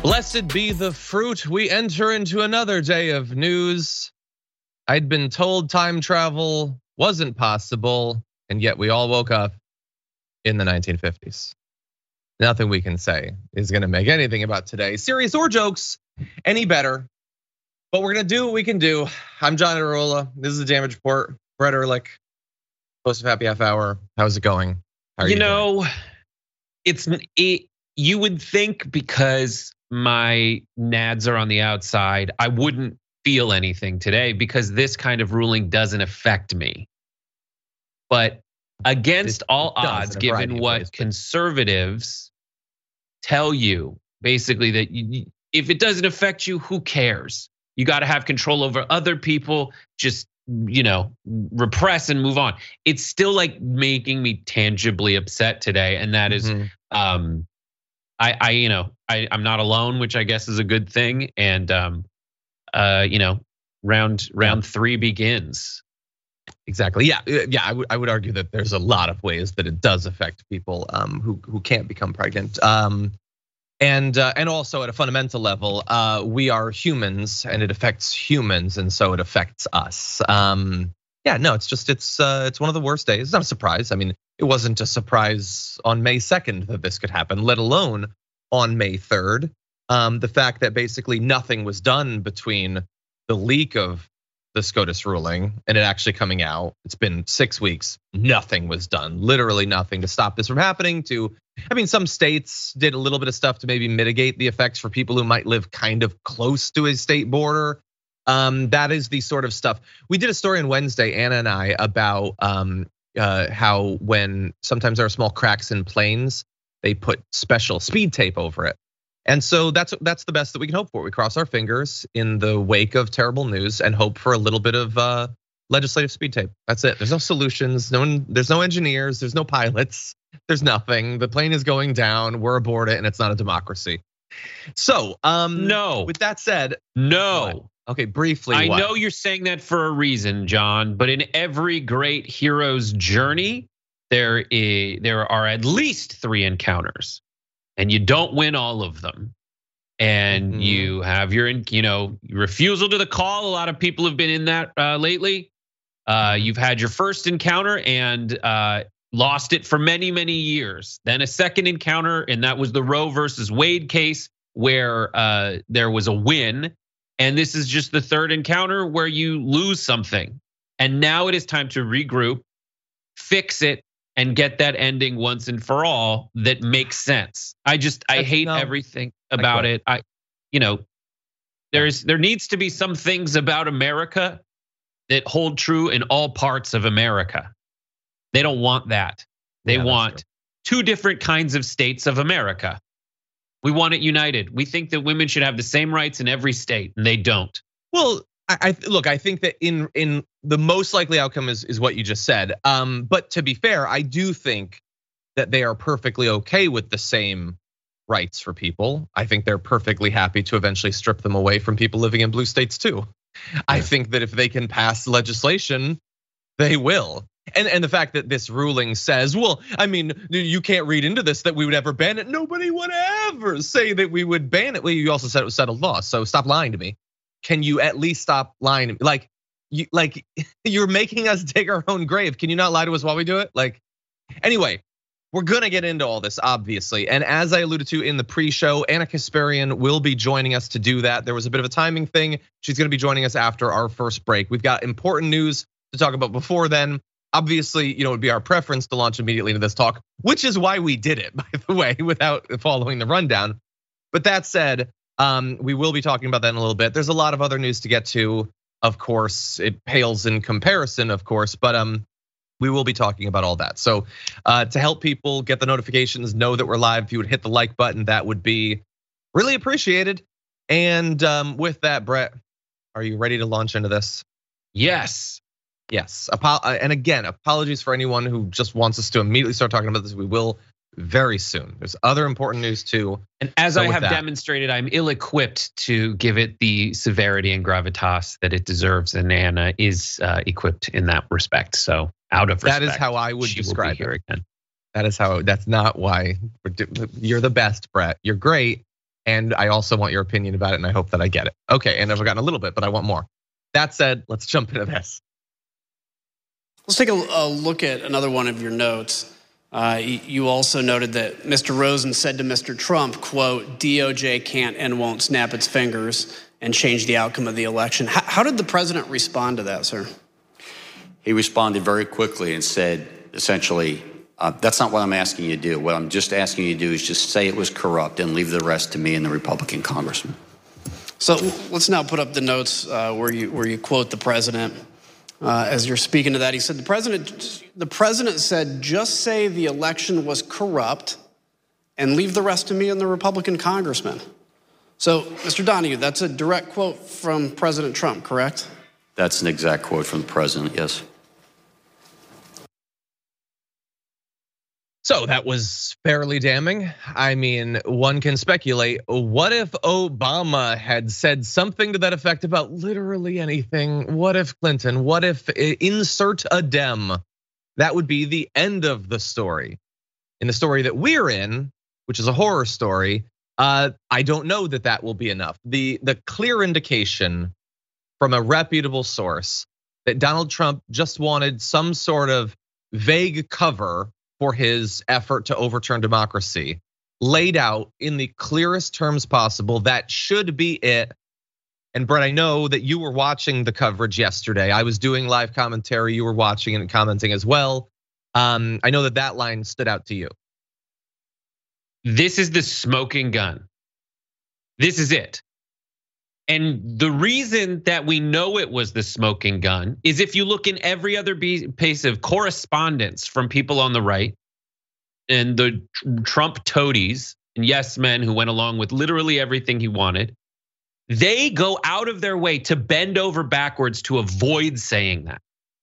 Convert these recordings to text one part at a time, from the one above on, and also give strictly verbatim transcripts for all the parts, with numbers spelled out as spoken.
Blessed be the fruit. We enter into another day of news. I'd been told time travel wasn't possible, and yet we all woke up in the nineteen fifties. Nothing we can say is gonna make anything about today, serious or jokes, any better. But we're gonna do what we can do. I'm John Arola. This is the Damage Report. Brett Ehrlich, host of Happy Half Hour. How's it going? How are you, you know, doing? it's it, you would think because my nads are on the outside, I wouldn't feel anything today because this kind of ruling doesn't affect me. But against It all does odds, in a variety given of what ways, but- conservatives tell you, basically that you, if it doesn't affect you, who cares? You got to have control over other people. Just, you know, repress and move on. It's still like making me tangibly upset today, and that is, Mhm. um, I, I, you know, I, I'm not alone, which I guess is a good thing. And, um, uh, you know, round round Yeah. three begins. Exactly. Yeah, yeah. I would I would argue that there's a lot of ways that it does affect people um, who who can't become pregnant. Um, and uh, and also at a fundamental level, uh, we are humans, and it affects humans, and so it affects us. Um, yeah, no, it's just it's uh, it's one of the worst days. It's not a surprise. I mean, it wasn't a surprise on May second that this could happen, let alone on May third. Um, the fact that basically nothing was done between the leak of the SCOTUS ruling and it actually coming out. It's been six weeks. Nothing was done, literally nothing to stop this from happening. To, I mean, some states did a little bit of stuff to maybe mitigate the effects for people who might live kind of close to a state border. Um, that is the sort of stuff. We did a story on Wednesday, Anna and I, about um, uh, how when sometimes there are small cracks in planes, they put special speed tape over it. And so that's that's the best that we can hope for. We cross our fingers in the wake of terrible news and hope for a little bit of uh, legislative speed tape. That's it. There's no solutions. No one. There's no engineers. There's no pilots. There's nothing. The plane is going down. We're aboard it, and it's not a democracy. So, um, No. With that said, No. what? Okay, briefly. I what? know you're saying that for a reason, John, but in every great hero's journey, there is, there are at least three encounters, and you don't win all of them. And Mhm. you have your, you know, refusal to the call. A lot of people have been in that uh, lately. Uh, you've had your first encounter and uh, lost it for many, many years. Then a second encounter, and that was the Roe versus Wade case, where uh, there was a win. And this is just the third encounter where you lose something. And now it is time to regroup, fix it, and get that ending once and for all that makes sense. I just, I That's- hate no. everything about what? it. I, you know, there's, there needs to be some things about America that hold true in all parts of America. They don't want that. They Yeah, that's want two different kinds of states of America. We want it united. We think that women should have the same rights in every state, and they don't. Well, I, I look. I think that in in the most likely outcome is is what you just said. Um, but to be fair, I do think that they are perfectly okay with the same rights for people. I think they're perfectly happy to eventually strip them away from people living in blue states too. I think that if they can pass legislation, they will. And and the fact that this ruling says, well, I mean, you can't read into this that we would ever ban it. Nobody would ever say that we would ban it. Well, you also said it was settled law, so stop lying to me. Can you at least stop lying to me? Like, you like you're making us dig our own grave. Can you not lie to us while we do it? Like, anyway, we're gonna get into all this, obviously. And as I alluded to in the pre-show, Anna Kasparian will be joining us to do that. There was a bit of a timing thing. She's gonna be joining us after our first break. We've got important news to talk about before then. Obviously, you know, it'd be our preference to launch immediately into this talk, which is why we did it, by the way, without following the rundown. But that said, um, we will be talking about that in a little bit. There's a lot of other news to get to. Of course, it pales in comparison, of course, but um, we will be talking about all that. So uh, to help people get the notifications, know that we're live, if you would hit the like button, that would be really appreciated. And um, with that, Brett, are you ready to launch into this? Yes. Yes, and again, apologies for anyone who just wants us to immediately start talking about this. We will very soon. There's other important news too. And as So I with have that- demonstrated, I'm ill-equipped to give it the severity and gravitas that it deserves, and Anna is uh, equipped in that respect. So out of respect, That is how I would she will be describe here it. again. That is how. That's not why. You're the best, Brett. You're great. And I also want your opinion about it, and I hope that I get it. Okay, and I've gotten a little bit, but I want more. That said, let's jump into this. Let's take a, a look at another one of your notes. Uh, you also noted that Mister Rosen said to Mister Trump, quote, D O J can't and won't snap its fingers and change the outcome of the election. How, how did the president respond to that, sir? He responded very quickly and said, essentially, uh, that's not what I'm asking you to do. What I'm just asking you to do is just say it was corrupt and leave the rest to me and the Republican congressman. So let's now put up the notes uh, where you where you quote the president. Uh, as you're speaking to that, he said the president the president said, just say the election was corrupt and leave the rest to me and the Republican congressman. So, Mister Donahue, that's a direct quote from President Trump, correct? That's an exact quote from the president, yes. So that was fairly damning. I mean, one can speculate, what if Obama had said something to that effect about literally anything? What if Clinton? What if insert a Dem? That would be the end of the story. In the story that we're in, which is a horror story, uh, I don't know that that will be enough. The, the clear indication from a reputable source that Donald Trump just wanted some sort of vague cover for his effort to overturn democracy, laid out in the clearest terms possible. That should be it. And Brett, I know that you were watching the coverage yesterday. I was doing live commentary. You were watching and commenting as well. Um, I know that that line stood out to you. This is the smoking gun. This is it. And the reason that we know it was the smoking gun is if you look in every other piece of correspondence from people on the right and the Trump toadies and yes men who went along with literally everything he wanted, they go out of their way to bend over backwards to avoid saying that.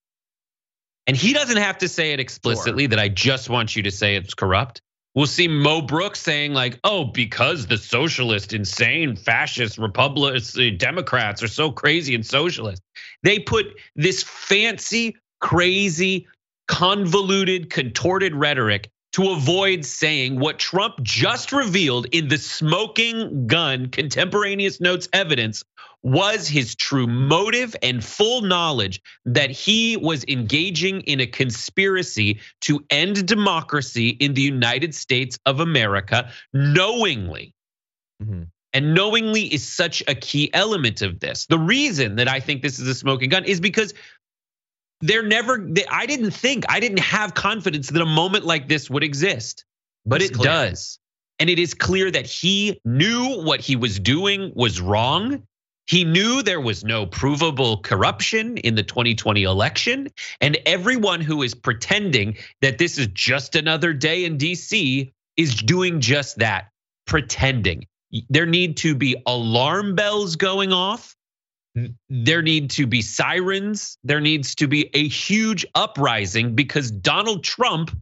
And he doesn't have to say it explicitly, sure, that I just want you to say it's corrupt. We'll see Mo Brooks saying like, oh, because the socialist, insane, fascist, Republicans, Democrats are so crazy and socialist. They put this fancy, crazy, convoluted, contorted rhetoric to avoid saying what Trump just revealed in the smoking gun contemporaneous notes evidence was his true motive and full knowledge that he was engaging in a conspiracy to end democracy in the United States of America knowingly. Mm-hmm. And knowingly is such a key element of this. The reason that I think this is a smoking gun is because they're never, I didn't think, I didn't have confidence that a moment like this would exist, but it does. And it is clear that he knew what he was doing was wrong. He knew there was no provable corruption in the twenty twenty election, and everyone who is pretending that this is just another day in D C is doing just that, pretending. There need to be alarm bells going off. There need to be sirens. There needs to be a huge uprising because Donald Trump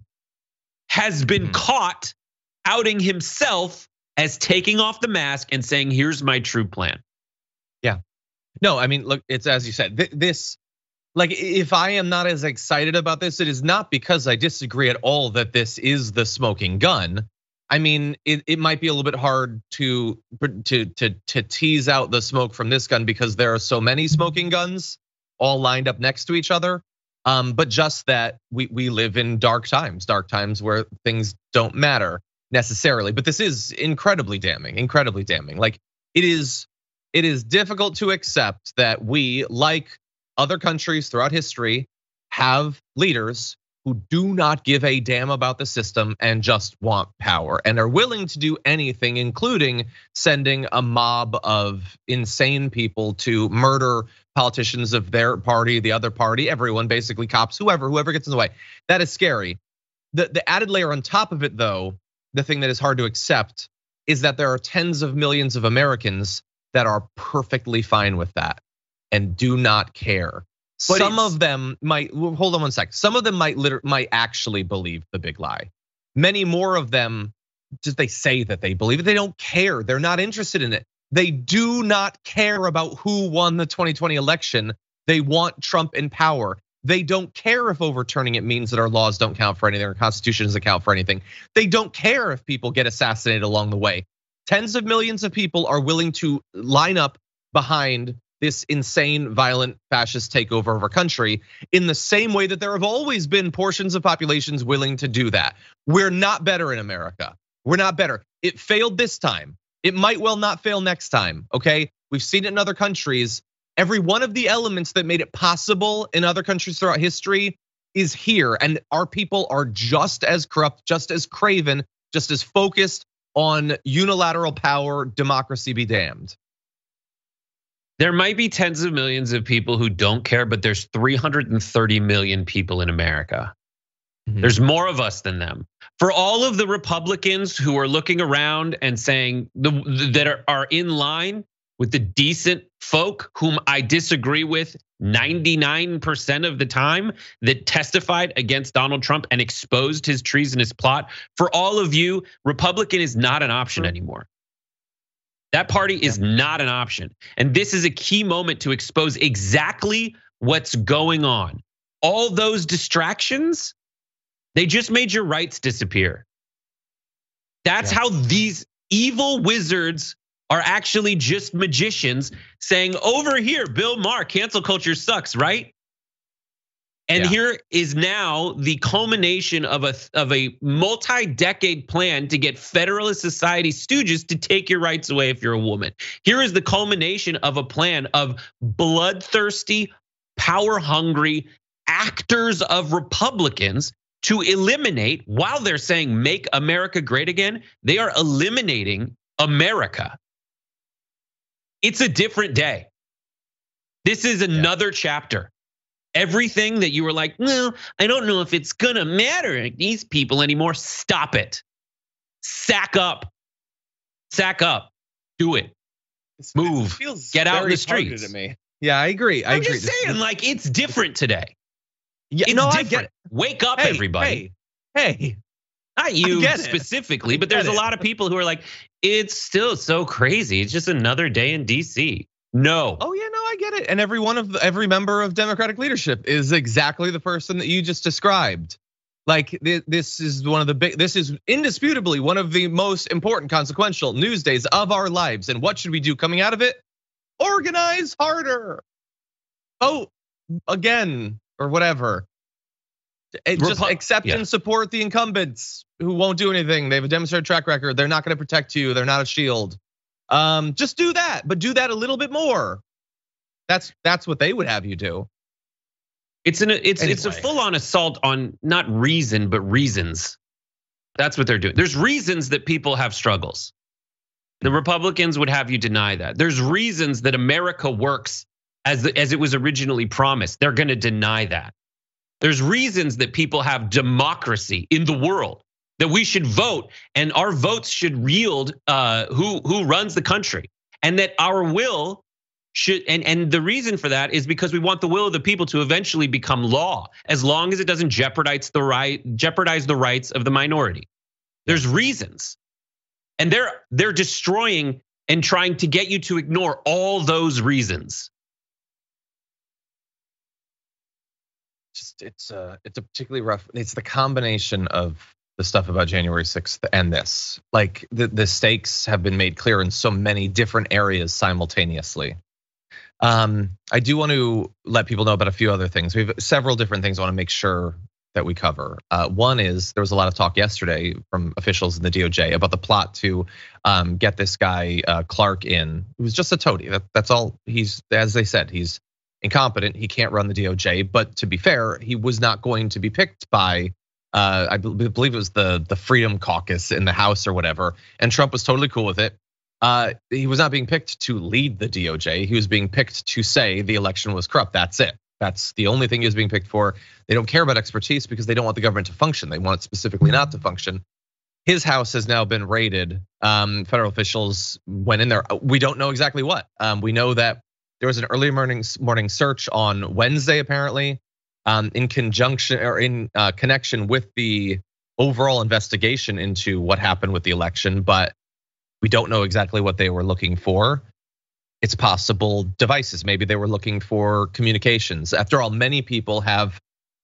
has been mm-hmm. caught outing himself as taking off the mask and saying, here's my true plan. Yeah. No, I mean, look, it's as you said, this, like, if I am not as excited about this, it is not because I disagree at all that this is the smoking gun. I mean, it, it might be a little bit hard to, to, to, to tease out the smoke from this gun because there are so many smoking guns all lined up next to each other. Um, but just that we, we live in dark times, dark times where things don't matter necessarily. But this is incredibly damning, incredibly damning. Like it is, it is difficult to accept that we, like other countries throughout history, have leaders who do not give a damn about the system and just want power and are willing to do anything, including sending a mob of insane people to murder politicians of their party, the other party, everyone, basically cops, whoever, whoever gets in the way. That is scary. The, the added layer on top of it, though, the thing that is hard to accept is that there are tens of millions of Americans that are perfectly fine with that and do not care. But some of them might, hold on one sec. Some of them might literally, might actually believe the big lie. Many more of them, just they say that they believe it. They don't care. They're not interested in it. They do not care about who won the twenty twenty election. They want Trump in power. They don't care if overturning it means that our laws don't count for anything, our constitution doesn't count for anything. They don't care if people get assassinated along the way. Tens of millions of people are willing to line up behind this insane, violent, fascist takeover of our country in the same way that there have always been portions of populations willing to do that. We're not better in America. We're not better. It failed this time. It might well not fail next time, okay? We've seen it in other countries. Every one of the elements that made it possible in other countries throughout history is here. And our people are just as corrupt, just as craven, just as focused on unilateral power, democracy be damned. There might be tens of millions of people who don't care, but there's three hundred thirty million people in America. Mm-hmm. There's more of us than them. For all of the Republicans who are looking around and saying the, that are, are in line with the decent folk whom I disagree with ninety-nine percent of the time, that testified against Donald Trump and exposed his treasonous plot, for all of you, Republican is not an option anymore. That party is not an option. And this is a key moment to expose exactly what's going on. All those distractions, they just made your rights disappear. That's yeah. how these evil wizards are actually just magicians saying, over here, Bill Maher, cancel culture sucks, right? And yeah. here is now the culmination of a of a multi-decade plan to get Federalist Society stooges to take your rights away if you're a woman. Here is the culmination of a plan of bloodthirsty, power-hungry actors of Republicans to eliminate, while they're saying make America great again, they are eliminating America. It's a different day. This is another yeah. chapter. Everything that you were like, well, I don't know if it's gonna matter to these people anymore. Stop it. Sack up. Sack up. Do it. Move. It Get out in the streets. To me. Yeah, I agree. I I'm agree. just saying, like, it's different today. Yeah, it's no, different. I get it. Wake up, hey, everybody. Hey, hey. Not you specifically, but there's a lot of people who are like, it's still so crazy. It's just another day in D C. No. Oh yeah, no, I get it. And every one of the, every member of Democratic leadership is exactly the person that you just described. Like this is one of the big, this is indisputably one of the most important, consequential news days of our lives. And what should we do coming out of it? Organize harder. Vote again or whatever. Just Repu- accept yeah. and support the incumbents who won't do anything. They have a demonstrated track record. They're not going to protect you. They're not a shield. Um, just do that, but do that a little bit more. That's that's what they would have you do. It's an it's anyway. it's a full-on assault on not reason but reasons. That's what they're doing. There's reasons that people have struggles. The Republicans would have you deny that. There's reasons that America works as the, as it was originally promised. They're going to deny that. There's reasons that people have democracy in the world, that we should vote and our votes should yield uh, who who runs the country, and that our will should and and the reason for that is because we want the will of the people to eventually become law, as long as it doesn't jeopardize the right jeopardize the rights of the minority. There's reasons, and they're they're destroying and trying to get you to ignore all those reasons. Just it's a it's a particularly rough. It's the combination of the stuff about January sixth and this. Like the, the stakes have been made clear in so many different areas simultaneously. Um, I do want to let people know about a few other things. We have several different things I want to make sure that we cover. Uh, one is there was a lot of talk yesterday from officials in the D O J about the plot to um, get this guy uh, Clark in. It was just a toady. That, that's all. He's, as they said, he's incompetent. He can't run the D O J. But to be fair, he was not going to be picked by. Uh, I believe it was the the Freedom Caucus in the House or whatever, and Trump was totally cool with it. Uh, he was not being picked to lead the D O J. He was being picked to say the election was corrupt. That's it. That's the only thing he was being picked for. They don't care about expertise because they don't want the government to function. They want it specifically not to function. His house has now been raided. Um, federal officials went in there. We don't know exactly what. Um, we know that there was an early morning morning search on Wednesday, apparently. Um, in conjunction or in uh, connection with the overall investigation into what happened with the election, but we don't know exactly what they were looking for. It's possible devices. Maybe they were looking for communications. After all, many people have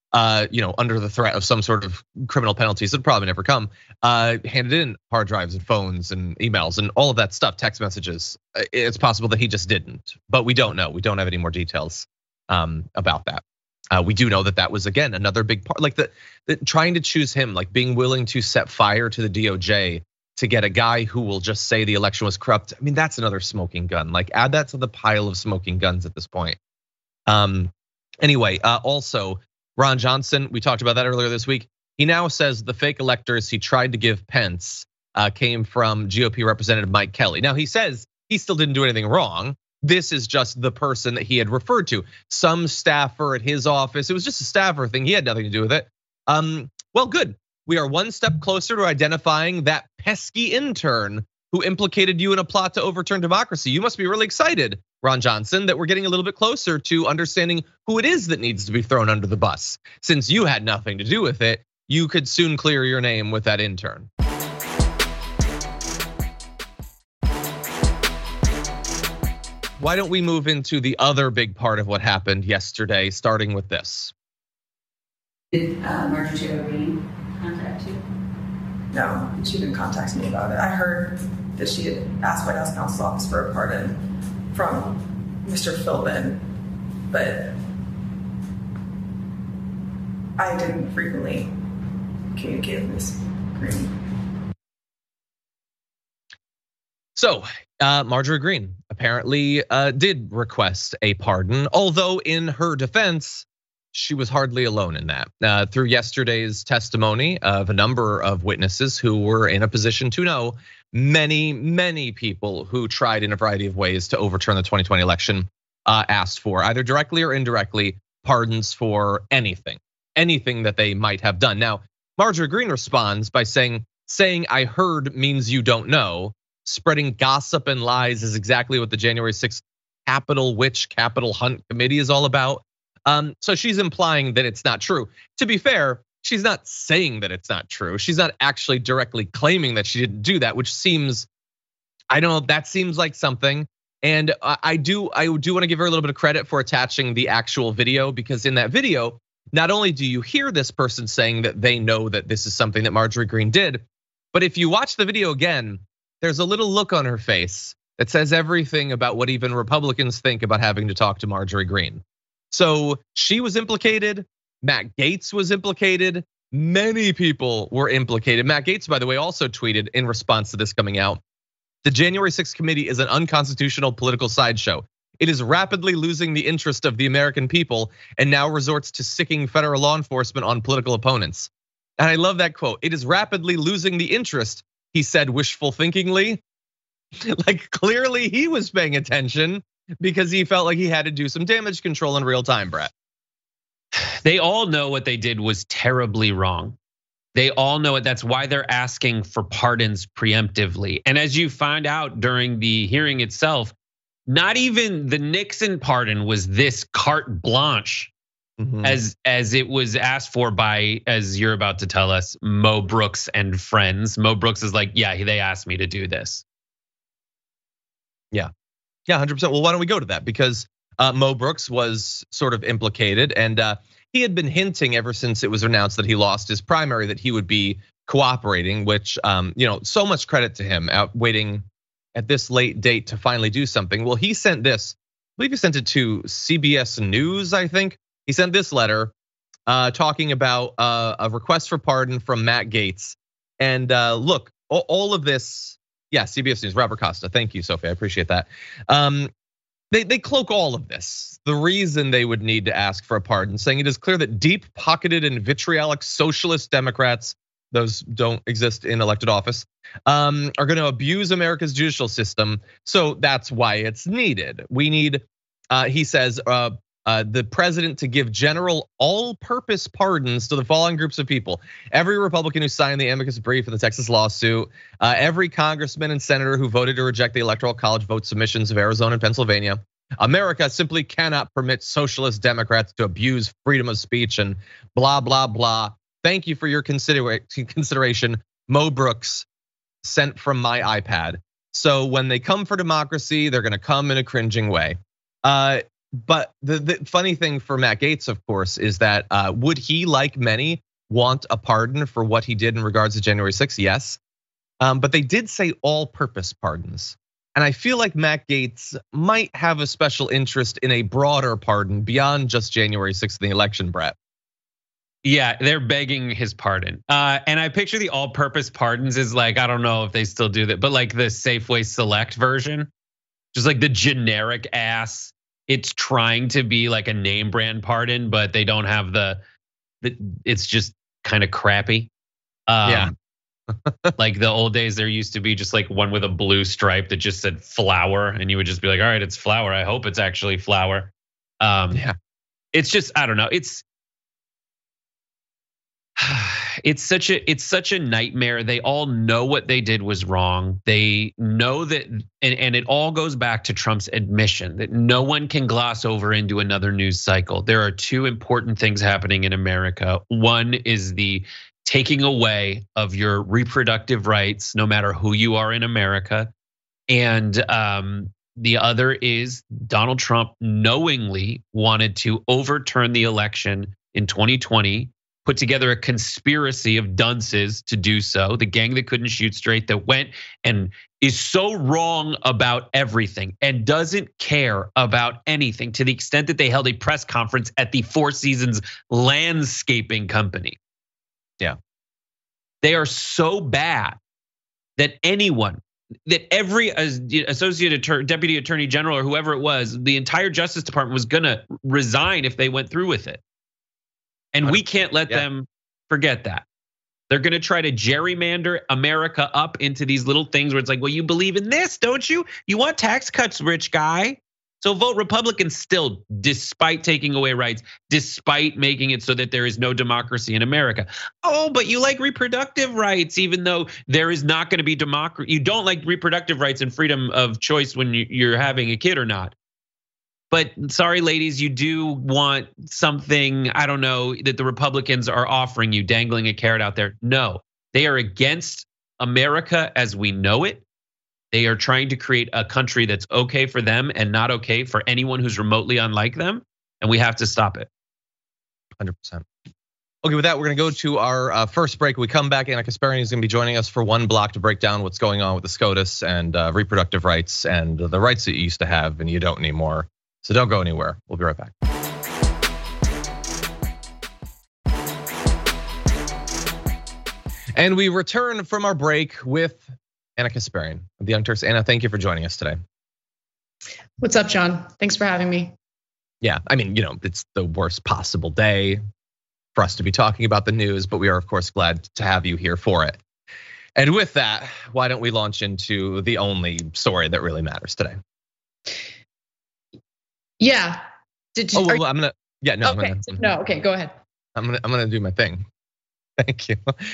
uh, you know, under the threat of some sort of criminal penalties that probably never come, uh, handed in hard drives and phones and emails and all of that stuff, text messages. It's possible that he just didn't, but we don't know. We don't have any more details um, about that. Uh, we do know that that was, again, another big part, like the, the trying to choose him, like being willing to set fire to the D O J to get a guy who will just say the election was corrupt. I mean, that's another smoking gun. Like, add that to the pile of smoking guns at this point. Um, anyway, uh, also, Ron Johnson, we talked about that earlier this week. He now says the fake electors he tried to give Pence uh, came from G O P Representative Mike Kelly. Now, he says he still didn't do anything wrong. This is just the person that he had referred to. Some staffer at his office. It was just a staffer thing. He had nothing to do with it. Um, well, good. We are one step closer to identifying that pesky intern who implicated you in a plot to overturn democracy. You must be really excited, Ron Johnson, that we're getting a little bit closer to understanding who it is that needs to be thrown under the bus. Since you had nothing to do with it, you could soon clear your name with that intern. Why don't we move into the other big part of what happened yesterday, starting with this? Did uh, Marjorie Green contact you? No, she didn't contact me about it. I heard that she had asked White House Counsel's Office for a pardon from Mister Philbin, but I didn't frequently communicate with Miz Green. So, uh, Marjorie Green apparently uh, did request a pardon, although in her defense, she was hardly alone in that. Uh, through yesterday's testimony of a number of witnesses who were in a position to know many, many people who tried in a variety of ways to overturn the twenty twenty election uh, asked for, either directly or indirectly, pardons for anything, anything that they might have done. Now, Marjorie Green responds by saying, saying I heard means you don't know. Spreading gossip and lies is exactly what the January sixth Capitol Witch, Capitol Hunt Committee is all about. Um, so she's implying that it's not true. To be fair, she's not saying that it's not true. She's not actually directly claiming that she didn't do that, which seems, I don't know, that seems like something. And I do, I do want to give her a little bit of credit for attaching the actual video, because in that video, not only do you hear this person saying that they know that this is something that Marjorie Green did, but if you watch the video again, there's a little look on her face that says everything about what even Republicans think about having to talk to Marjorie Green. So she was implicated, Matt Gaetz was implicated, many people were implicated. Matt Gaetz, by the way, also tweeted in response to this coming out, the January sixth committee is an unconstitutional political sideshow. It is rapidly losing the interest of the American people and now resorts to sicking federal law enforcement on political opponents. And I love that quote. It is rapidly losing the interest, he said wishful thinkingly. Like clearly he was paying attention because he felt like he had to do some damage control in real time, Brett. They all know what they did was terribly wrong. They all know it. That's why they're asking for pardons preemptively. And as you find out during the hearing itself, not even the Nixon pardon was this carte blanche mm-hmm. as, as it was asked for by, as you're about to tell us, Mo Brooks and friends. Mo Brooks is like, yeah, they asked me to do this. Yeah, yeah, one hundred percent. Well, why don't we go to that? Because uh, Mo Brooks was sort of implicated, and uh, he had been hinting ever since it was announced that he lost his primary that he would be cooperating, which, um, you know, so much credit to him out waiting at this late date to finally do something. Well, he sent this, I believe he sent it to C B S News, I think. He sent this letter uh, talking about uh, a request for pardon from Matt Gaetz. And uh, look, all of this, yeah, C B S News, Robert Costa. Thank you, Sophie. I appreciate that. Um, they they cloak all of this. The reason they would need to ask for a pardon, saying it is clear that deep-pocketed and vitriolic socialist Democrats, those don't exist in elected office, um, are going to abuse America's judicial system. So that's why it's needed. We need, uh, he says, uh, Uh, the president to give general all-purpose pardons to the following groups of people: every Republican who signed the amicus brief in the Texas lawsuit, uh, every congressman and senator who voted to reject the Electoral College vote submissions of Arizona and Pennsylvania. America simply cannot permit socialist Democrats to abuse freedom of speech and blah, blah, blah. Thank you for your consideration, Mo Brooks, sent from my iPad. So when they come for democracy, they're gonna come in a cringing way. Uh, but the, the funny thing for Matt Gaetz, of course, is that uh, would he, like many, want a pardon for what he did in regards to January sixth? Yes. Um, but they did say all-purpose pardons. And I feel like Matt Gaetz might have a special interest in a broader pardon beyond just January sixth and the election, Brett. Yeah, they're begging his pardon. Uh, and I picture the all-purpose pardons as like, I don't know if they still do that, but like the Safeway Select version, just like the generic ass. It's trying to be like a name brand pardon, but they don't have the, the it's just kind of crappy. Um, yeah. Like the old days, there used to be just like one with a blue stripe that just said flour, and you would just be like, all right, it's flour. I hope it's actually flour. Um, yeah. It's just, I don't know. It's it's such a it's such a nightmare. They all know what they did was wrong. They know that, and, and it all goes back to Trump's admission that no one can gloss over into another news cycle. There are two important things happening in America. One is the taking away of your reproductive rights, no matter who you are in America. And um, the other is Donald Trump knowingly wanted to overturn the election in twenty twenty, put together a conspiracy of dunces to do so, the gang that couldn't shoot straight, that went and is so wrong about everything and doesn't care about anything, to the extent that they held a press conference at the Four Seasons landscaping company. Yeah. They are so bad that anyone, that every associate attorney, deputy attorney general, or whoever it was, the entire Justice Department was gonna resign if they went through with it. And we can't let yeah. them forget that. They're gonna try to gerrymander America up into these little things where it's like, well, you believe in this, don't you? You want tax cuts, rich guy. So vote Republican still, despite taking away rights, despite making it so that there is no democracy in America. Oh, but you like reproductive rights, even though there is not gonna be democracy. You don't like reproductive rights and freedom of choice when you're having a kid or not. But sorry, ladies, you do want something, I don't know, that the Republicans are offering you, dangling a carrot out there. No, they are against America as we know it. They are trying to create a country that's okay for them and not okay for anyone who's remotely unlike them. And we have to stop it. one hundred percent. Okay, with that, we're gonna go to our first break. When we come back, Ana Kasparian is gonna be joining us for one block to break down what's going on with the SCOTUS and reproductive rights and the rights that you used to have and you don't anymore. So don't go anywhere. We'll be right back. And we return from our break with Ana Kasparian of the Young Turks. Ana, thank you for joining us today. What's up, John? Thanks for having me. Yeah, I mean, you know, it's the worst possible day for us to be talking about the news, but we are, of course, glad to have you here for it. And with that, why don't we launch into the only story that really matters today? Yeah. Did you, oh, well, I'm gonna. Yeah, no. Okay. I'm gonna, no. Okay. Go ahead. I'm gonna. I'm gonna do my thing. Thank you.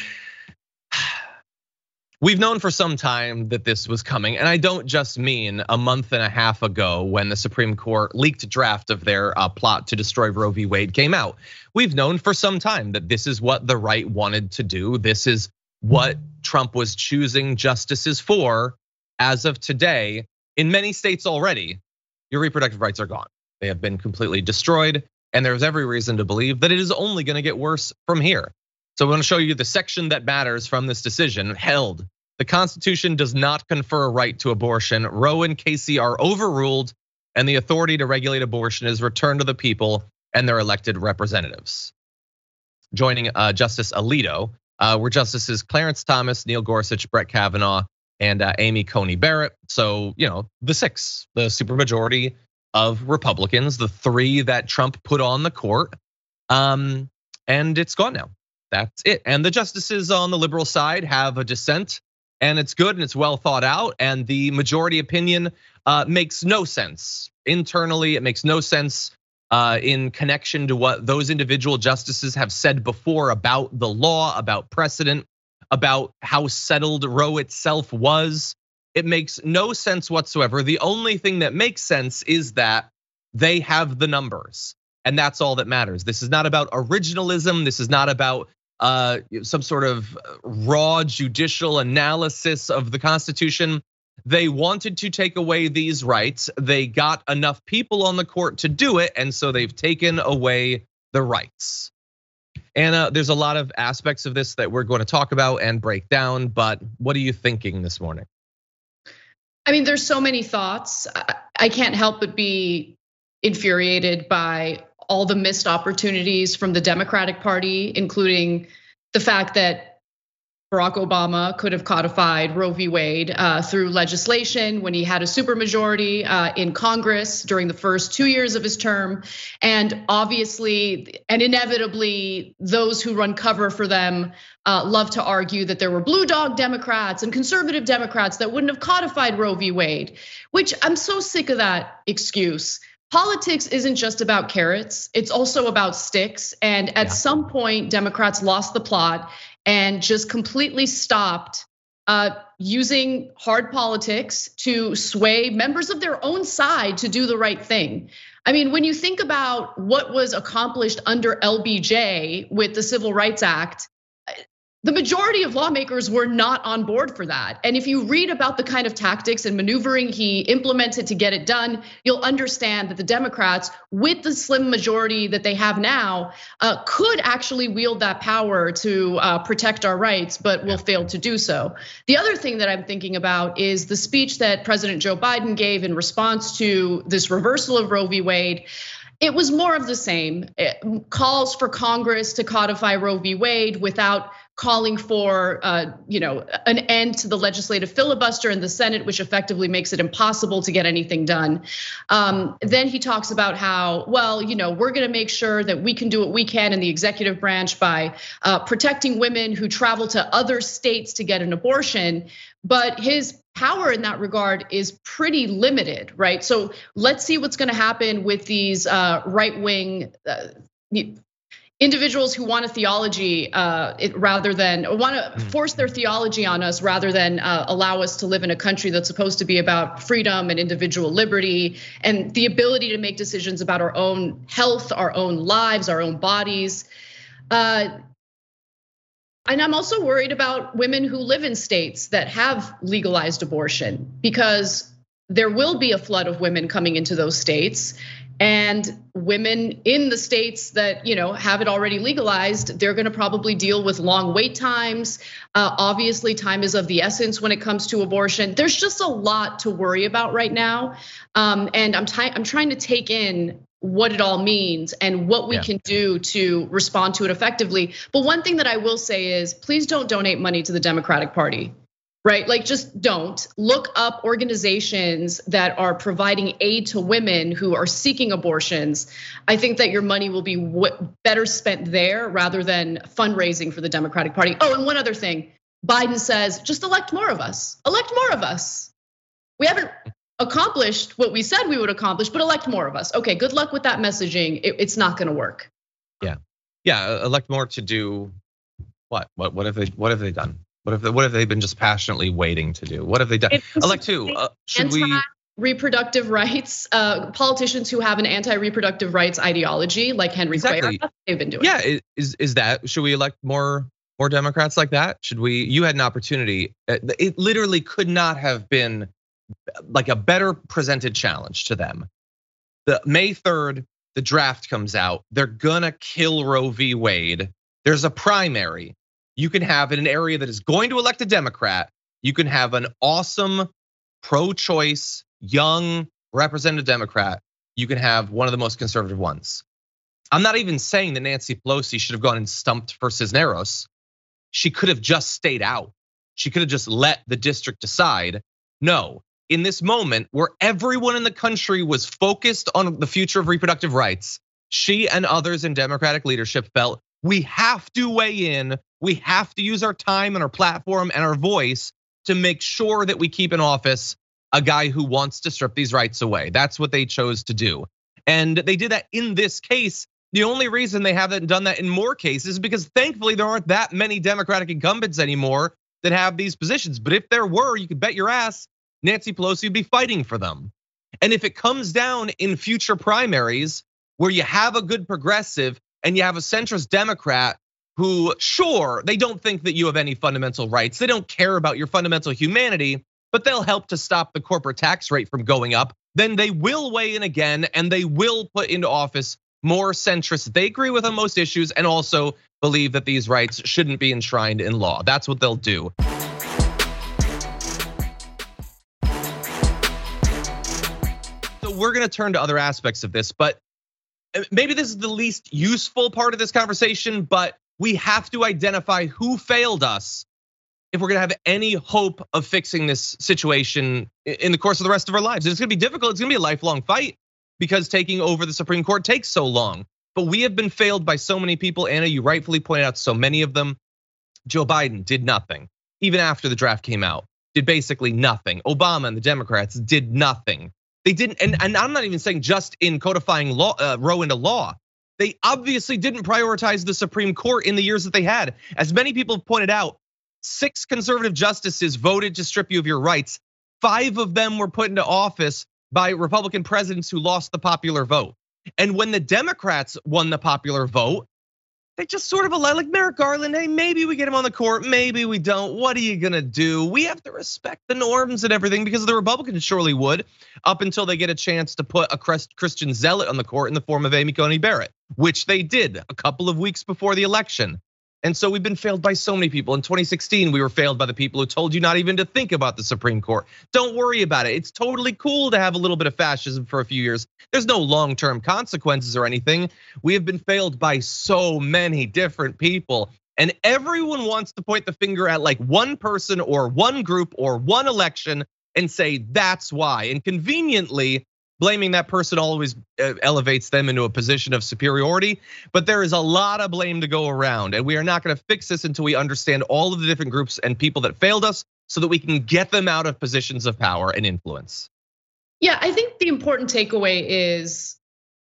We've known for some time that this was coming, and I don't just mean a month and a half ago when the Supreme Court leaked draft of their plot to destroy Roe v. Wade came out. We've known for some time that this is what the right wanted to do. This is what Trump was choosing justices for. As of today, in many states already, your reproductive rights are gone. They have been completely destroyed, and there's every reason to believe that it is only gonna get worse from here. So I want to show you the section that matters from this decision. Held. The Constitution does not confer a right to abortion. Roe and Casey are overruled, and the authority to regulate abortion is returned to the people and their elected representatives. Joining Justice Alito were Justices Clarence Thomas, Neil Gorsuch, Brett Kavanaugh, and Amy Coney Barrett. So, you know, the six, the supermajority of Republicans, the three that Trump put on the court, um, and it's gone now. That's it. And the justices on the liberal side have a dissent, and it's good and it's well thought out. And the majority opinion makes no sense internally. It makes no sense in connection to what those individual justices have said before about the law, about precedent, about how settled Roe itself was. It makes no sense whatsoever. The only thing that makes sense is that they have the numbers, and that's all that matters. This is not about originalism. This is not about some sort of raw judicial analysis of the Constitution. They wanted to take away these rights. They got enough people on the court to do it, and so they've taken away the rights. And uh, there's a lot of aspects of this that we're going to talk about and break down, but what are you thinking this morning? I mean, there's so many thoughts. I can't help but be infuriated by all the missed opportunities from the Democratic Party, including the fact that Barack Obama could have codified Roe v. Wade uh, through legislation when he had a supermajority uh, in Congress during the first two years of his term. And obviously, and inevitably, those who run cover for them uh, love to argue that there were blue dog Democrats and conservative Democrats that wouldn't have codified Roe v. Wade, which I'm so sick of that excuse. Politics isn't just about carrots, it's also about sticks. And at yeah. some point, Democrats lost the plot and just completely stopped uh, using hard politics to sway members of their own side to do the right thing. I mean, when you think about what was accomplished under L B J with the Civil Rights Act, the majority of lawmakers were not on board for that. And if you read about the kind of tactics and maneuvering he implemented to get it done, you'll understand that the Democrats, with the slim majority that they have now, uh, could actually wield that power to uh, protect our rights, but will fail to do so. The other thing that I'm thinking about is the speech that President Joe Biden gave in response to this reversal of Roe v. Wade. It was more of the same. It calls for Congress to codify Roe v. Wade without calling for, uh, you know, an end to the legislative filibuster in the Senate, which effectively makes it impossible to get anything done. Um, then he talks about how, well, you know, we're going to make sure that we can do what we can in the executive branch by uh, protecting women who travel to other states to get an abortion. But his power in that regard is pretty limited, right? So let's see what's going to happen with these uh, right-wing uh, individuals who want a theology uh, rather than or want to force their theology on us rather than uh, allow us to live in a country that's supposed to be about freedom and individual liberty and the ability to make decisions about our own health, our own lives, our own bodies. Uh, and I'm also worried about women who live in states that have legalized abortion, because there will be a flood of women coming into those states. And women in the states that, you know, have it already legalized, they're going to probably deal with long wait times. Uh, obviously, time is of the essence when it comes to abortion. There's just a lot to worry about right now, um, and I'm t- I'm trying to take in what it all means and what we yeah. can do to respond to it effectively. But one thing that I will say is, please don't donate money to the Democratic Party. Right, like just don't. Look up organizations that are providing aid to women who are seeking abortions. I think that your money will be better spent there rather than fundraising for the Democratic Party. Oh, and one other thing, Biden says, just elect more of us, elect more of us. We haven't accomplished what we said we would accomplish, but elect more of us. Okay, good luck with that messaging. It's not gonna work. Yeah, yeah, elect more to do what? What, what have they, what have they done? What have they, what have they been just passionately waiting to do? What have they done? Elect who? Uh, should we? Reproductive rights, uh, politicians who have an anti-reproductive rights ideology, like Henry exactly. Cuellar, they've been doing. Yeah, is is that? Should we elect more more Democrats like that? Should we? You had an opportunity. It literally could not have been like a better presented challenge to them. The May third, the draft comes out. They're gonna kill Roe v. Wade. There's a primary. You can have in an area that is going to elect a Democrat, you can have an awesome pro-choice, young representative Democrat. You can have one of the most conservative ones. I'm not even saying that Nancy Pelosi should have gone and stumped for Cisneros. She could have just stayed out. She could have just let the district decide. No, in this moment where everyone in the country was focused on the future of reproductive rights, she and others in Democratic leadership felt we have to weigh in. We have to use our time and our platform and our voice to make sure that we keep in office a guy who wants to strip these rights away. That's what they chose to do. And they did that in this case. The only reason they haven't done that in more cases is because thankfully there aren't that many Democratic incumbents anymore that have these positions. But if there were, you could bet your ass Nancy Pelosi would be fighting for them. And if it comes down in future primaries where you have a good progressive and you have a centrist Democrat who, sure, they don't think that you have any fundamental rights. They don't care about your fundamental humanity, but they'll help to stop the corporate tax rate from going up, then they will weigh in again and they will put into office more centrists. They agree with on most issues and also believe that these rights shouldn't be enshrined in law. That's what they'll do. So we're gonna turn to other aspects of this, but maybe this is the least useful part of this conversation, but we have to identify who failed us if we're gonna have any hope of fixing this situation in the course of the rest of our lives. It's gonna be difficult, it's gonna be a lifelong fight because taking over the Supreme Court takes so long. But we have been failed by so many people. Anna, you rightfully pointed out so many of them. Joe Biden did nothing, even after the draft came out, did basically nothing. Obama and the Democrats did nothing. They didn't, and, and I'm not even saying just in codifying law, uh, Roe into law. They obviously didn't prioritize the Supreme Court in the years that they had. As many people have pointed out, six conservative justices voted to strip you of your rights. Five of them were put into office by Republican presidents who lost the popular vote. And when the Democrats won the popular vote, they just sort of allowed, like Merrick Garland, hey, maybe we get him on the court, maybe we don't. What are you gonna do? We have to respect the norms and everything because the Republicans surely would, up until they get a chance to put a Christian zealot on the court in the form of Amy Coney Barrett, which they did a couple of weeks before the election. And so we've been failed by so many people. In twenty sixteen, we were failed by the people who told you not even to think about the Supreme Court. Don't worry about it. It's totally cool to have a little bit of fascism for a few years. There's no long-term consequences or anything. We have been failed by so many different people. And everyone wants to point the finger at like one person or one group or one election and say that's why. And conveniently, blaming that person always elevates them into a position of superiority, but there is a lot of blame to go around, and we are not gonna fix this until we understand all of the different groups and people that failed us so that we can get them out of positions of power and influence. Yeah, I think the important takeaway is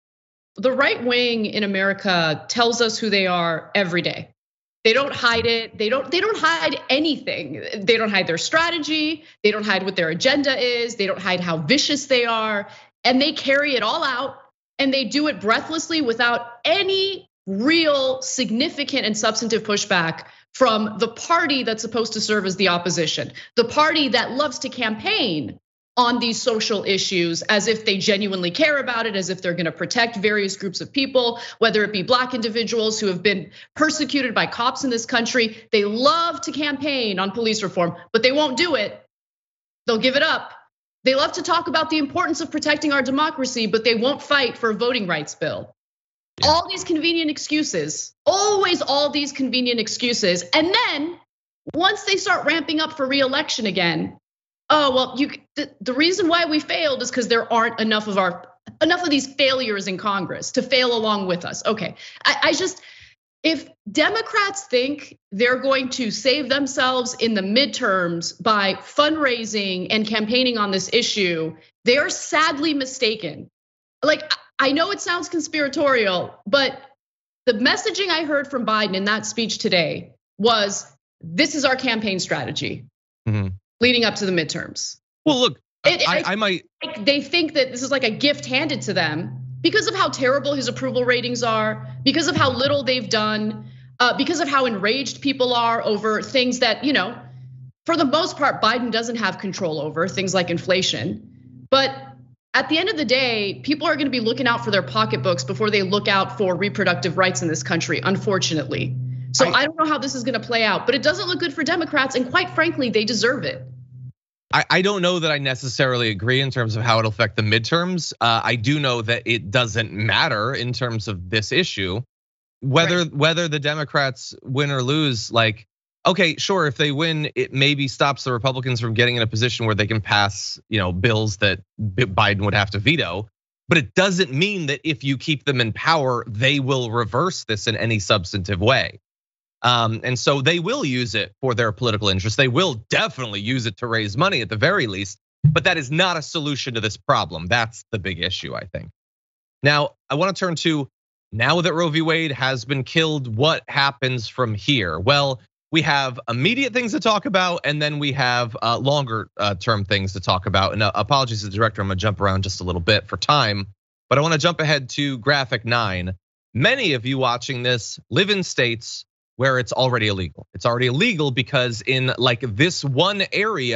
the right wing in America tells us who they are every day. They don't hide it. They don't, they don't hide anything. They don't hide their strategy. They don't hide what their agenda is. They don't hide how vicious they are. And they carry it all out, and they do it breathlessly without any real significant and substantive pushback from the party that's supposed to serve as the opposition, the party that loves to campaign on these social issues as if they genuinely care about it, as if they're gonna protect various groups of people, whether it be Black individuals who have been persecuted by cops in this country. They love to campaign on police reform, but they won't do it. They'll give it up. They love to talk about the importance of protecting our democracy, but they won't fight for a voting rights bill. Yeah. All these convenient excuses, always all these convenient excuses. And then once they start ramping up for re-election again, oh, well, you, the, the reason why we failed is because there aren't enough of our, enough of these failures in Congress to fail along with us. Okay, I, I just, if Democrats think they're going to save themselves in the midterms by fundraising and campaigning on this issue, they are sadly mistaken. Like, I know it sounds conspiratorial, but the messaging I heard from Biden in that speech today was, this is our campaign strategy mm-hmm. leading up to the midterms. Well, look, it, I, I, I might. Like they think that this is like a gift handed to them because of how terrible his approval ratings are, because of how little they've done, uh, because of how enraged people are over things that, you know, for the most part, Biden doesn't have control over, things like inflation. But at the end of the day, people are gonna be looking out for their pocketbooks before they look out for reproductive rights in this country, unfortunately. So I, I don't know how this is gonna play out, but it doesn't look good for Democrats, and quite frankly, they deserve it. I don't know that I necessarily agree in terms of how it'll affect the midterms. I do know that it doesn't matter in terms of this issue, whether right. whether the Democrats win or lose. Like, okay, sure, if they win, it maybe stops the Republicans from getting in a position where they can pass, you know, bills that Biden would have to veto. But it doesn't mean that if you keep them in power, they will reverse this in any substantive way. Um, and so they will use it for their political interest. They will definitely use it to raise money at the very least, but that is not a solution to this problem. That's the big issue, I think. Now, I want to turn to, now that Roe v. Wade has been killed, what happens from here? Well, we have immediate things to talk about, and then we have longer term things to talk about. And apologies to the director, I'm gonna jump around just a little bit for time, but I want to jump ahead to graphic nine. Many of you watching this live in states where it's already illegal. It's already illegal because in like this one area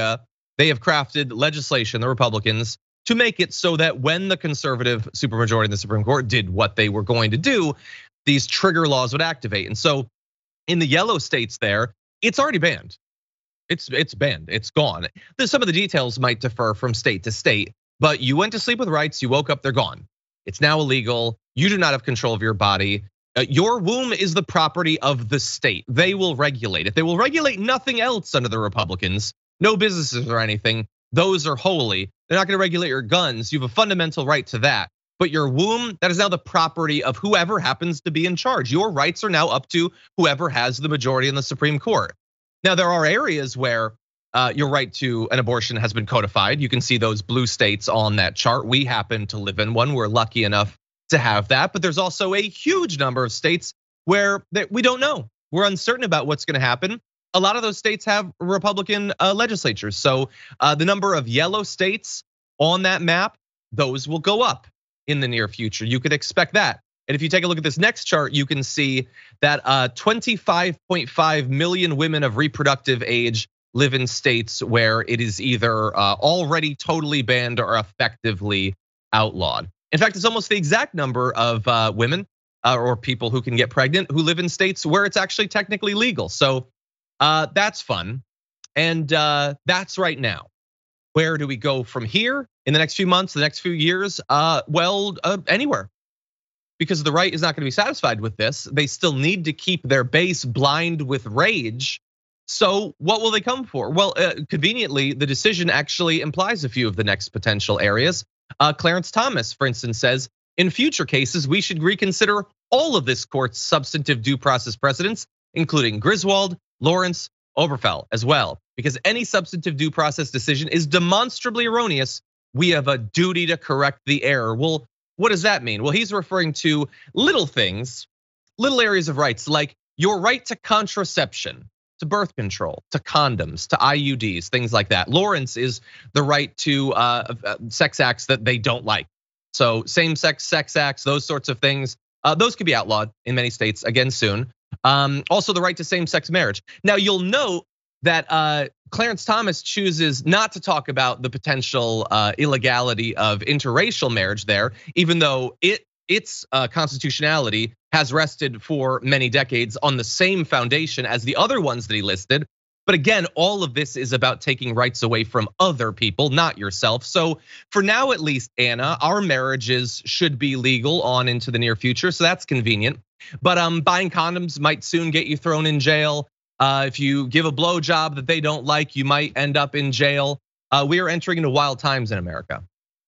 they have crafted legislation, the Republicans, to make it so that when the conservative supermajority in the Supreme Court did what they were going to do, these trigger laws would activate. And so in the yellow states there, it's already banned. It's it's banned, it's gone. There's some of the details might differ from state to state, but you went to sleep with rights, you woke up, they're gone. It's now illegal, you do not have control of your body. Your womb is the property of the state. They will regulate it. They will regulate nothing else under the Republicans. No businesses or anything. Those are holy. They're not gonna regulate your guns. You have a fundamental right to that. But your womb, that is now the property of whoever happens to be in charge. Your rights are now up to whoever has the majority in the Supreme Court. Now, there are areas where your right to an abortion has been codified. You can see those blue states on that chart. We happen to live in one. We're lucky enough to have that. But there's also a huge number of states where we don't know. We're uncertain about what's gonna happen. A lot of those states have Republican legislatures. So the number of yellow states on that map, those will go up in the near future. You could expect that. And if you take a look at this next chart, you can see that twenty-five point five million women of reproductive age live in states where it is either already totally banned or effectively outlawed. In fact, it's almost the exact number of women or people who can get pregnant who live in states where it's actually technically legal. So that's fun. And that's right now. Where do we go from here in the next few months, the next few years? Well, anywhere. Because the right is not gonna be satisfied with this. They still need to keep their base blind with rage. So what will they come for? Well, conveniently, the decision actually implies a few of the next potential areas. Clarence Thomas, for instance, says, in future cases, we should reconsider all of this court's substantive due process precedents, including Griswold, Lawrence, Obergefell as well. Because any substantive due process decision is demonstrably erroneous. We have a duty to correct the error. Well, what does that mean? Well, he's referring to little things, little areas of rights, like your right to contraception, to birth control, to condoms, to I U Ds, things like that. Lawrence is the right to sex acts that they don't like. So same-sex sex acts, those sorts of things, those could be outlawed in many states again soon. Also the right to same-sex marriage. Now you'll note that Clarence Thomas chooses not to talk about the potential illegality of interracial marriage there, even though it its constitutionality has rested for many decades on the same foundation as the other ones that he listed. But again, all of this is about taking rights away from other people, not yourself. So for now, at least, Anna, our marriages should be legal on into the near future, so that's convenient. But um, buying condoms might soon get you thrown in jail. Uh, if you give a blowjob that they don't like, you might end up in jail. Uh, we are entering into wild times in America.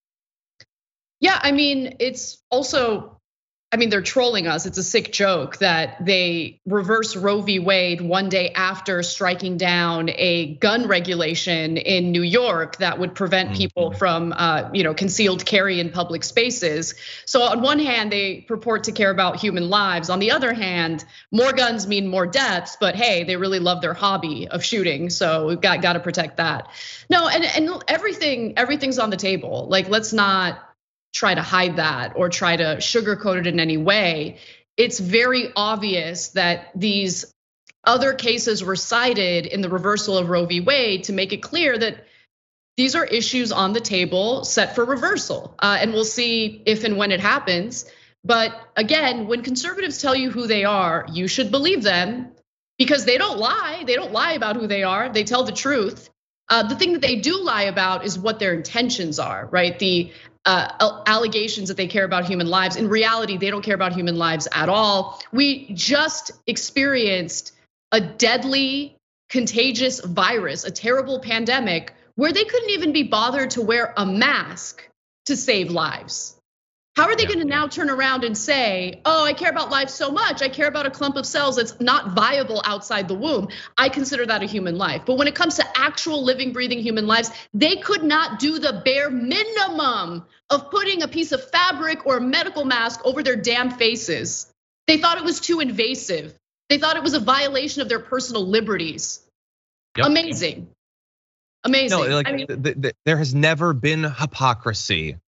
Yeah, I mean, it's also, I mean, they're trolling us. It's a sick joke that they reverse Roe v. Wade one day after striking down a gun regulation in New York that would prevent people from, you know, concealed carry in public spaces. So on one hand, they purport to care about human lives. On the other hand, more guns mean more deaths. But hey, they really love their hobby of shooting, so we've got got to protect that. No, and and everything everything's on the table. Like, let's not try to hide that or try to sugarcoat it in any way. It's very obvious that these other cases were cited in the reversal of Roe v. Wade to make it clear that these are issues on the table set for reversal. And we'll see if and when it happens. But again, when conservatives tell you who they are, you should believe them because they don't lie. They don't lie about who they are. They tell the truth. The thing that they do lie about is what their intentions are, right? The Uh, allegations that they care about human lives. In reality, they don't care about human lives at all. We just experienced a deadly, contagious virus, a terrible pandemic, where they couldn't even be bothered to wear a mask to save lives. How are they gonna now turn around and say, oh, I care about life so much, I care about a clump of cells that's not viable outside the womb. I consider that a human life. But when it comes to actual living, breathing human lives, they could not do the bare minimum of putting a piece of fabric or a medical mask over their damn faces. They thought it was too invasive. They thought it was a violation of their personal liberties. Yep. Amazing, amazing. No, like, I mean, th- th- there has never been hypocrisy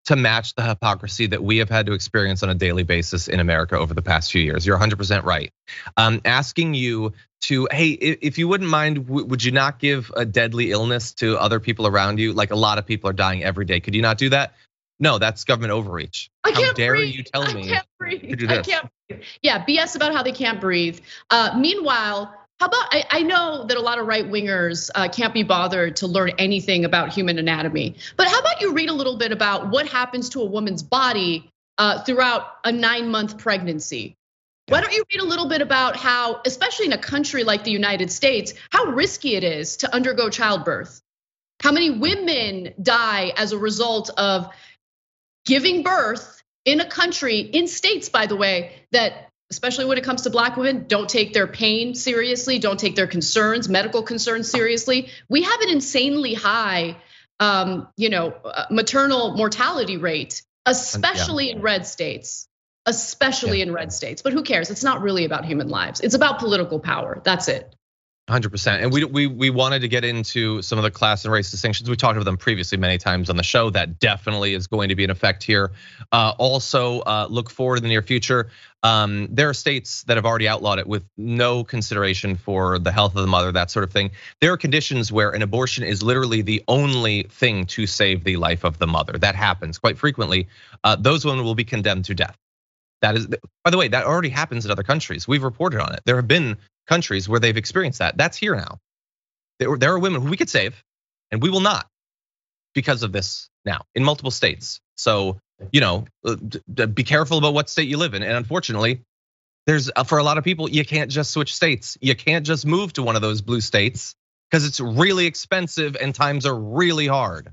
to match the hypocrisy that we have had to experience on a daily basis in America over the past few years. You're one hundred percent right. Um, asking you to, hey, if you wouldn't mind, would you not give a deadly illness to other people around you? Like a lot of people are dying every day. Could you not do that? No, that's government overreach. I can't How dare breathe. you tell I me can't breathe. to do this? I can't breathe. Yeah, B S about how they can't breathe. Uh, meanwhile, how about, I, I know that a lot of right wingers uh, can't be bothered to learn anything about human anatomy, but how about you read a little bit about what happens to a woman's body uh, throughout a nine month pregnancy? Why don't you read a little bit about how, especially in a country like the United States, how risky it is to undergo childbirth? How many women die as a result of giving birth in a country, in states, by the way, that, especially when it comes to Black women, don't take their pain seriously, don't take their concerns, medical concerns seriously. We have an insanely high, um, you know, maternal mortality rate, especially yeah. in red states, especially yeah. in red states. But who cares? It's not really about human lives. It's about political power. That's it. one hundred percent. And we we we wanted to get into some of the class and race distinctions. We talked about them previously many times on the show. That definitely is going to be in effect here. Uh, also, uh, look forward in the near future. Um, there are states that have already outlawed it with no consideration for the health of the mother, that sort of thing. There are conditions where an abortion is literally the only thing to save the life of the mother. That happens quite frequently. Uh, those women will be condemned to death. That is, by the way, that already happens in other countries. We've reported on it. There have been countries where they've experienced that. That's here now. There, there are women who we could save, and we will not because of this now in multiple states. So, you know, be careful about what state you live in. And unfortunately, there's for a lot of people, you can't just switch states. You can't just move to one of those blue states because it's really expensive and times are really hard.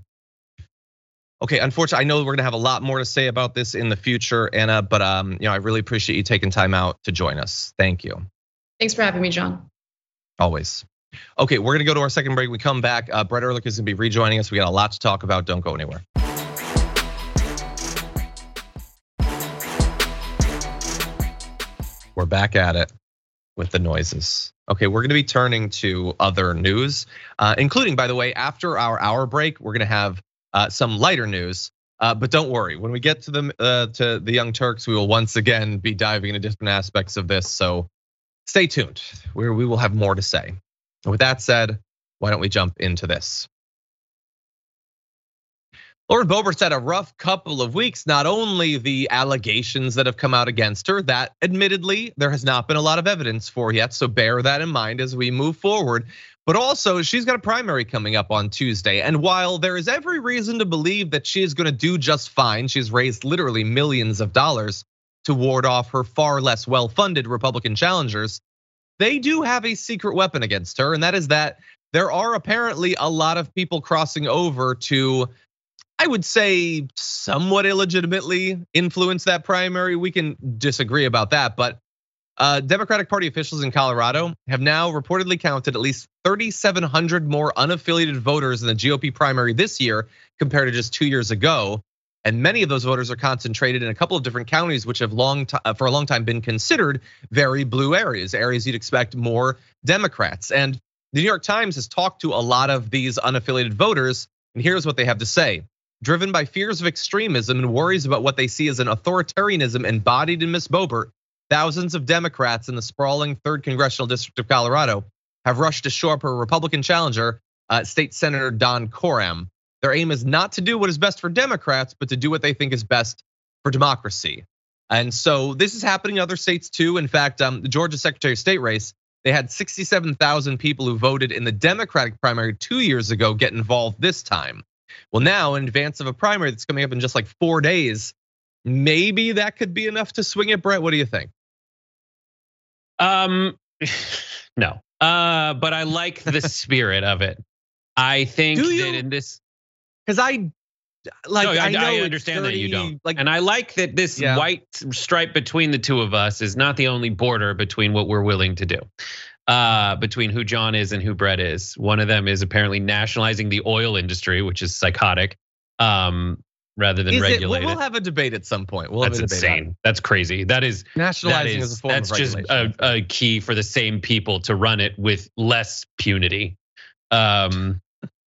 Okay, unfortunately, I know we're gonna have a lot more to say about this in the future, Anna, but um, you know, I really appreciate you taking time out to join us. Thank you. Thanks for having me, John. Always. Okay, we're gonna go to our second break. We come back. Uh, Brett Ehrlich is gonna be rejoining us. We got a lot to talk about. Don't go anywhere. We're back at it with the noises. Okay, we're gonna be turning to other news, uh, including, by the way, after our hour break, we're gonna have uh, some lighter news. Uh, but don't worry, when we get to the uh, to the Young Turks, we will once again be diving into different aspects of this. So stay tuned, where we will have more to say. And with that said, why don't we jump into this? Lauren Boebert's had a rough couple of weeks. Not only the allegations that have come out against her, that admittedly there has not been a lot of evidence for yet, so bear that in mind as we move forward. But also, she's got a primary coming up on Tuesday. And while there is every reason to believe that she is gonna do just fine, she's raised literally millions of dollars to ward off her far less well-funded Republican challengers, they do have a secret weapon against her, and that is that there are apparently a lot of people crossing over to, I would say, somewhat illegitimately influence that primary. We can disagree about that, but uh, Democratic Party officials in Colorado have now reportedly counted at least thirty-seven hundred more unaffiliated voters in the G O P primary this year compared to just two years ago. And many of those voters are concentrated in a couple of different counties, which have long for a long time been considered very blue areas, areas you'd expect more Democrats. And the New York Times has talked to a lot of these unaffiliated voters, and here's what they have to say. Driven by fears of extremism and worries about what they see as an authoritarianism embodied in Miz Boebert, thousands of Democrats in the sprawling third congressional district of Colorado have rushed to shore up her Republican challenger, State Senator Don Coram. Their aim is not to do what is best for Democrats, but to do what they think is best for democracy. And so this is happening in other states too. In fact, um, the Georgia Secretary of State race, they had sixty-seven thousand people who voted in the Democratic primary two years ago get involved this time. Well, now in advance of a primary that's coming up in just like four days, maybe that could be enough to swing it. Brett, what do you think? Um, no, uh, but I like the spirit of it. I think do you? that in this, because I like no, I, I, know I understand dirty, that you don't. Like, and I like that this yeah. white stripe between the two of us is not the only border between what we're willing to do. Uh, between who John is and who Brett is. One of them is apparently nationalizing the oil industry, which is psychotic, um, rather than is regulate it? We'll it. have a debate at some point. We'll That's have a debate insane. That's crazy. That is nationalizing that is, as a form that's of just regulation. a, a key for the same people to run it with less punity. Um,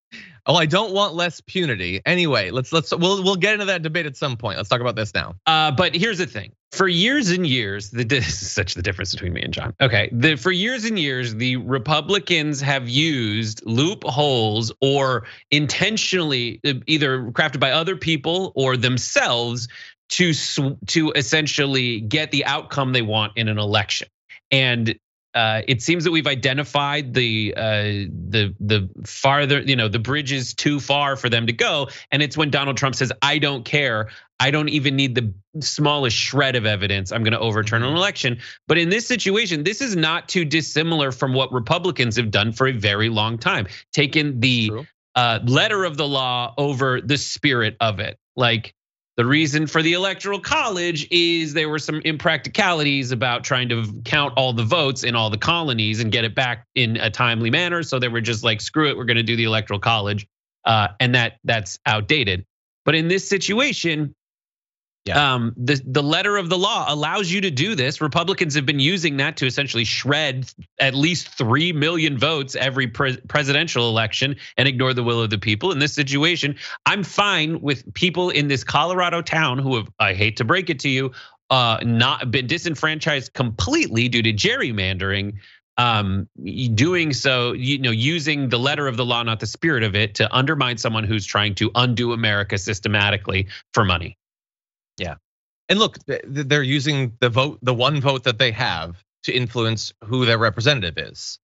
Oh, I don't want less punity. Anyway, let's let's we'll we'll get into that debate at some point. Let's talk about this now. Uh, but here's the thing: for years and years, the, this is such the difference between me and John. Okay, the, for years and years, the Republicans have used loopholes or intentionally, either crafted by other people or themselves, to to essentially get the outcome they want in an election. And Uh, it seems that we've identified the uh, the the farther, you know, the bridge is too far for them to go, and it's when Donald Trump says, "I don't care. I don't even need the smallest shred of evidence. I'm going to overturn an election." But in this situation, this is not too dissimilar from what Republicans have done for a very long time, taken the uh, letter of the law over the spirit of it, like. The reason for the Electoral College is there were some impracticalities about trying to count all the votes in all the colonies and get it back in a timely manner. So they were just like, screw it, we're gonna do the Electoral College. And that that's outdated. But in this situation, yeah. um, the, the letter of the law allows you to do this. Republicans have been using that to essentially shred at least three million votes every pre- presidential election and ignore the will of the people. In this situation, I'm fine with people in this Colorado town who have, I hate to break it to you, uh, not been disenfranchised completely due to gerrymandering, um, doing so, you know, using the letter of the law, not the spirit of it, to undermine someone who's trying to undo America systematically for money. Yeah. And look, they're using the vote, the one vote that they have to influence who their representative is.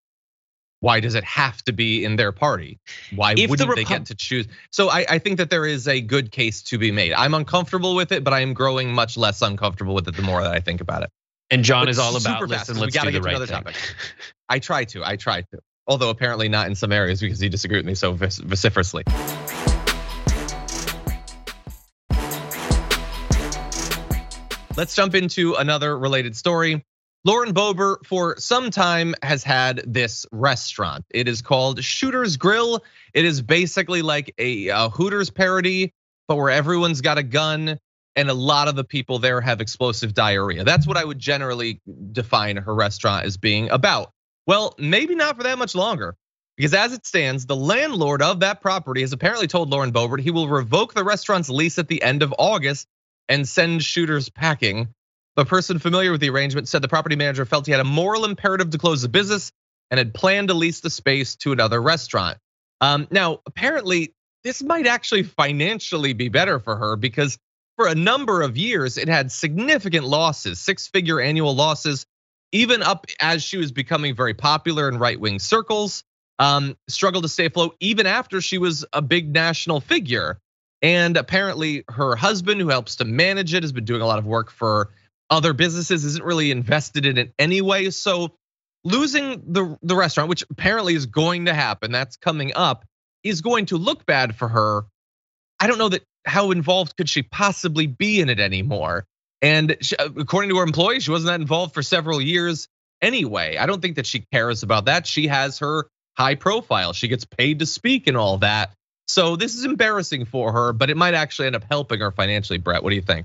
Why does it have to be in their party? Why if wouldn't the Repu- they get to choose? So I, I think that there is a good case to be made. I'm uncomfortable with it, but I am growing much less uncomfortable with it the more that I think about it. And John but is all about, listen, fast, let's do the right thing. Topic. I try to, I try to. Although apparently not in some areas because you disagree with me so vociferously. Let's jump into another related story. Lauren Boebert for some time has had this restaurant. It is called Shooter's Grill. It is basically like a, a Hooters parody, but where everyone's got a gun and a lot of the people there have explosive diarrhea. That's what I would generally define her restaurant as being about. Well, maybe not for that much longer, because as it stands, the landlord of that property has apparently told Lauren Boebert he will revoke the restaurant's lease at the end of August and send Shooters packing. The person familiar with the arrangement said the property manager felt he had a moral imperative to close the business and had planned to lease the space to another restaurant. Um, now, apparently, this might actually financially be better for her because for a number of years, it had significant losses, six-figure annual losses, even up as she was becoming very popular in right-wing circles, um, struggled to stay afloat even after she was a big national figure. And apparently her husband, who helps to manage it, has been doing a lot of work for other businesses, isn't really invested in it anyway. So losing the, the restaurant, which apparently is going to happen, that's coming up, is going to look bad for her. I don't know that how involved could she possibly be in it anymore. And she, according to her employees, she wasn't that involved for several years anyway. I don't think that she cares about that. She has her high profile. She gets paid to speak and all that. So this is embarrassing for her, but it might actually end up helping her financially. Brett, what do you think?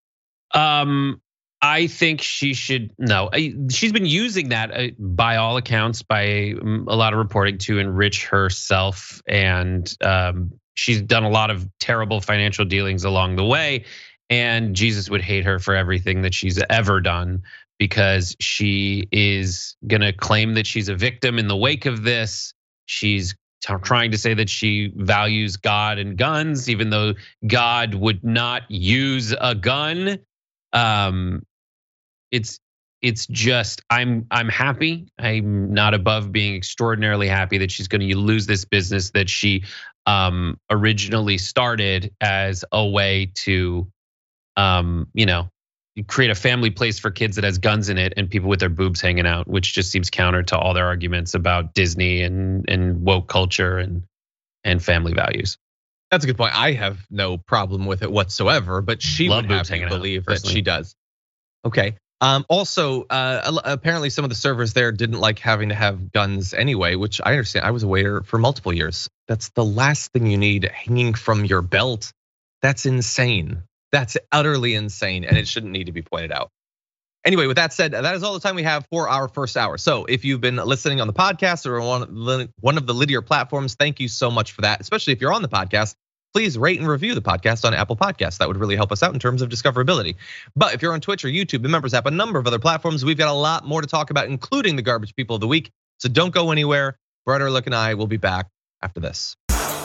Um, I think she should, no, she's been using that by all accounts, by a lot of reporting to enrich herself. And she's done a lot of terrible financial dealings along the way. And Jesus would hate her for everything that she's ever done because she is gonna claim that she's a victim in the wake of this. She's trying to say that she values God and guns, even though God would not use a gun. Um, it's it's just I'm I'm happy. I'm not above being extraordinarily happy that she's going to lose this business that she um, originally started as a way to, um, you know, create a family place for kids that has guns in it and people with their boobs hanging out, which just seems counter to all their arguments about Disney and and woke culture and and family values. That's a good point. I have no problem with it whatsoever, but she Love would have to believe out, that she does. Okay. Um, also, uh, apparently some of the servers there didn't like having to have guns anyway, which I understand. I was a waiter for multiple years. That's the last thing you need hanging from your belt. That's insane. That's utterly insane, and it shouldn't need to be pointed out. Anyway, with that said, that is all the time we have for our first hour. So if you've been listening on the podcast or on one of the linear platforms, thank you so much for that. Especially if you're on the podcast, please rate and review the podcast on Apple Podcasts. That would really help us out in terms of discoverability. But if you're on Twitch or YouTube, the Members app, a number of other platforms, we've got a lot more to talk about, including the Garbage People of the Week. So don't go anywhere. Brett Ehrlich and I will be back after this.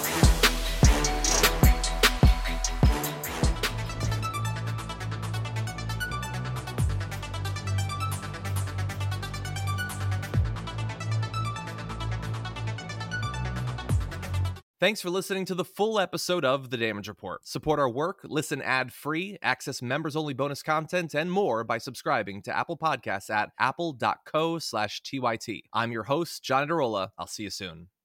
Thanks for listening to the full episode of The Damage Report. Support our work, listen ad-free, access members-only bonus content, and more by subscribing to Apple Podcasts at apple.co slash TYT. I'm your host, John Adarola. I'll see you soon.